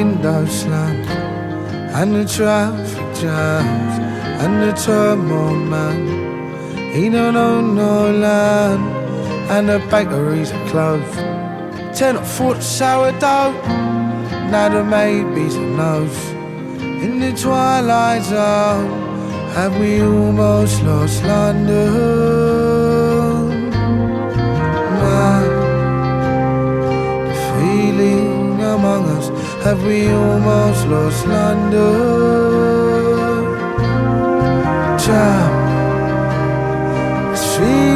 windows slammed, and the traffic jams, and the turmoil, man. He don't own no land, and the bakeries are closed. 10 foot sourdough, now the maybes are no's. In the twilight zone, have we almost lost London? Man, the feeling among us, have we almost lost London? Jam, it's feeling